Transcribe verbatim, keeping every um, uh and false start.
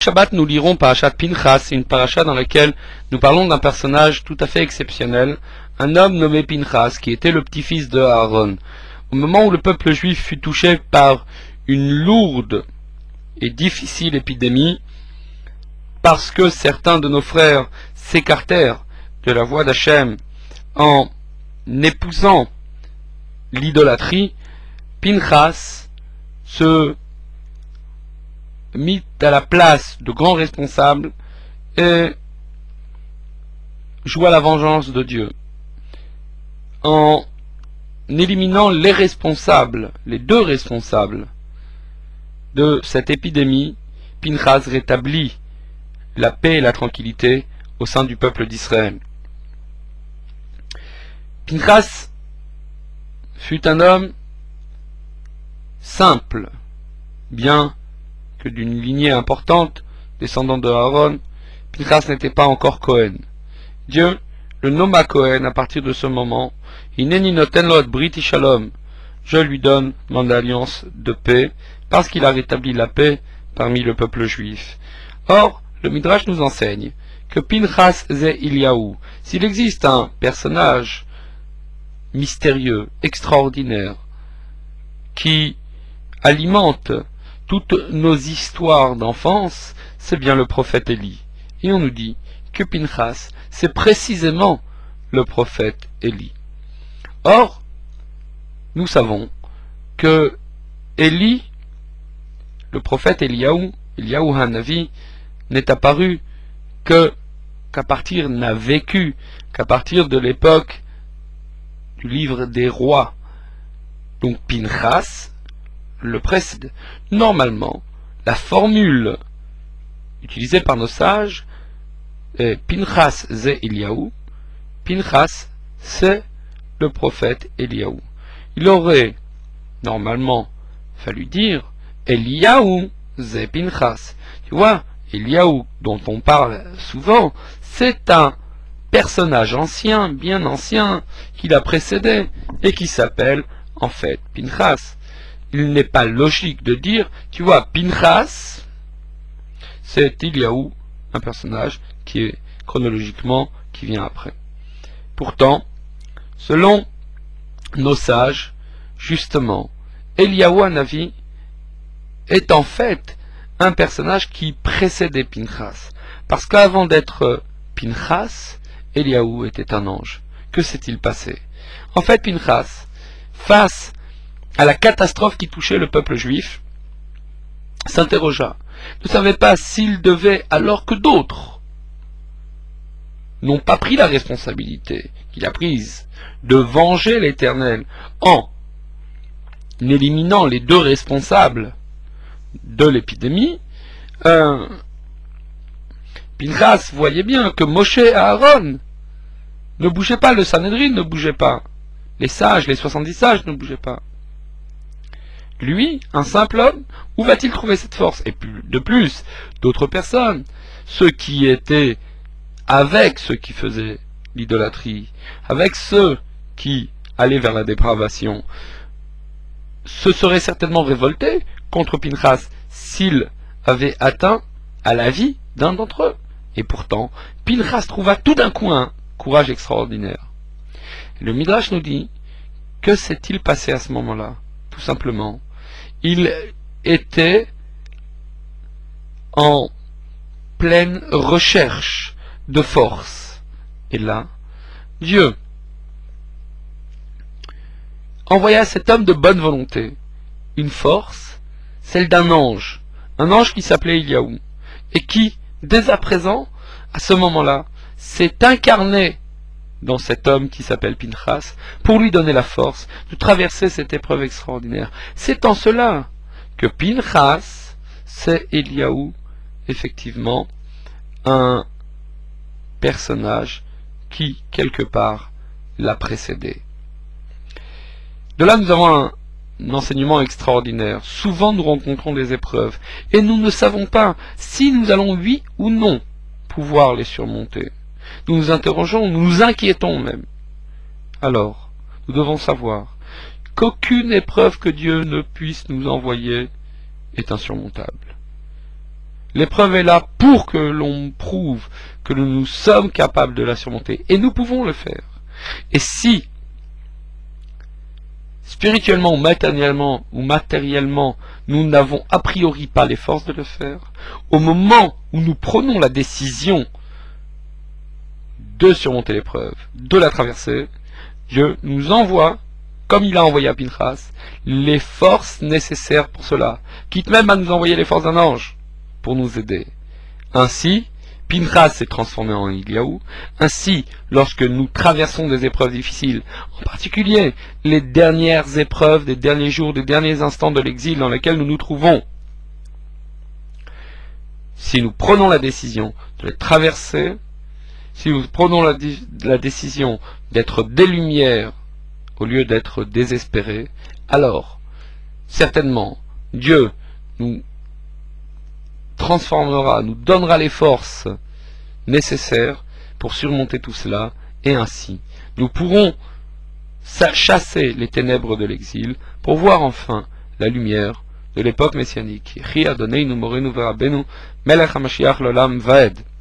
Shabbat, nous lirons Parashat Pinchas, une paracha dans laquelle nous parlons d'un personnage tout à fait exceptionnel, un homme nommé Pinchas, qui était le petit-fils de Aaron. Au moment où le peuple juif fut touché par une lourde et difficile épidémie, parce que certains de nos frères s'écartèrent de la voie d'Hachem en épousant l'idolâtrie, Pinchas se mit à la place de grands responsables et joua la vengeance de Dieu. En éliminant les responsables, les deux responsables de cette épidémie, Pinchas rétablit la paix et la tranquillité au sein du peuple d'Israël. Pinchas fut un homme simple, bien que d'une lignée importante, descendant de Aaron. Pinchas n'était pas encore Cohen. Dieu le nomma Cohen à partir de ce moment. Hineni noten lo et briti shalom. Je lui donne mon alliance de paix, parce qu'il a rétabli la paix parmi le peuple juif. Or, le Midrash nous enseigne que Pinchas ze Eliyahu, s'il existe un personnage mystérieux, extraordinaire, qui alimente toutes nos histoires d'enfance, c'est bien le prophète Élie. Et on nous dit que Pinchas, c'est précisément le prophète Élie. Or, nous savons que Élie, le prophète Eliyahu, Eliyahu Hanavi, n'est apparu que qu'à partir, n'a vécu qu'à partir de l'époque du livre des rois. Donc Pinchas le précède. Normalement, la formule utilisée par nos sages est Pinchas ze Eliyahu. Pinchas, c'est le prophète Eliyahu. Il aurait normalement fallu dire Eliyahu ze Pinchas. Tu vois, Eliyahu, dont on parle souvent, c'est un personnage ancien, bien ancien, qui l'a précédé et qui s'appelle en fait Pinchas. Il n'est pas logique de dire, tu vois, Pinchas, c'est Eliyahu, un personnage qui est chronologiquement qui vient après. Pourtant, selon nos sages, justement, Eliyahu Hanavi est en fait un personnage qui précédait Pinchas. Parce qu'avant d'être Pinchas, Eliyahu était un ange. Que s'est-il passé? En fait, Pinchas, face à la catastrophe qui touchait le peuple juif, s'interrogea, ne savait pas s'il devait, alors que d'autres n'ont pas pris la responsabilité qu'il a prise de venger l'Éternel en éliminant les deux responsables de l'épidémie, euh, Pinchas voyait bien que Moshe et Aaron ne bougeaient pas, le Sanhédrin ne bougeait pas, les sages, les soixante-dix sages ne bougeaient pas. Lui, un simple homme, où va-t-il trouver cette force? Et de plus, d'autres personnes, ceux qui étaient avec ceux qui faisaient l'idolâtrie, avec ceux qui allaient vers la dépravation, se seraient certainement révoltés contre Pinchas s'il avait atteint à la vie d'un d'entre eux. Et pourtant, Pinchas trouva tout d'un coup un courage extraordinaire. Le Midrash nous dit, que s'est-il passé à ce moment-là? Tout simplement, il était en pleine recherche de force. Et là, Dieu envoya à cet homme de bonne volonté une force, celle d'un ange, un ange qui s'appelait Eliyahu, et qui, dès à présent, à ce moment-là, s'est incarné dans cet homme qui s'appelle Pinchas, pour lui donner la force de traverser cette épreuve extraordinaire. C'est en cela que Pinchas, c'est Eliyahu, effectivement, un personnage qui, quelque part, l'a précédé. De là, nous avons un, un enseignement extraordinaire. Souvent, nous rencontrons des épreuves, et nous ne savons pas si nous allons, oui ou non, pouvoir les surmonter. Nous nous interrogeons, nous nous inquiétons même. Alors, nous devons savoir qu'aucune épreuve que Dieu ne puisse nous envoyer est insurmontable. L'épreuve est là pour que l'on prouve que nous sommes capables de la surmonter. Et nous pouvons le faire. Et si, spirituellement ou matériellement, ou matériellement, nous n'avons a priori pas les forces de le faire, au moment où nous prenons la décision de surmonter l'épreuve, de la traverser, Dieu nous envoie, comme il a envoyé à Pinchas, les forces nécessaires pour cela, quitte même à nous envoyer les forces d'un ange pour nous aider. Ainsi, Pinchas s'est transformé en Eliaou. Ainsi, lorsque nous traversons des épreuves difficiles, en particulier les dernières épreuves des derniers jours, des derniers instants de l'exil dans lesquels nous nous trouvons, si nous prenons la décision de les traverser, si nous prenons la, la décision d'être des lumières au lieu d'être désespérés, alors, certainement, Dieu nous transformera, nous donnera les forces nécessaires pour surmonter tout cela, et ainsi, nous pourrons chasser les ténèbres de l'exil pour voir enfin la lumière de l'époque messianique. Melech HaMashiach l'olam vaed.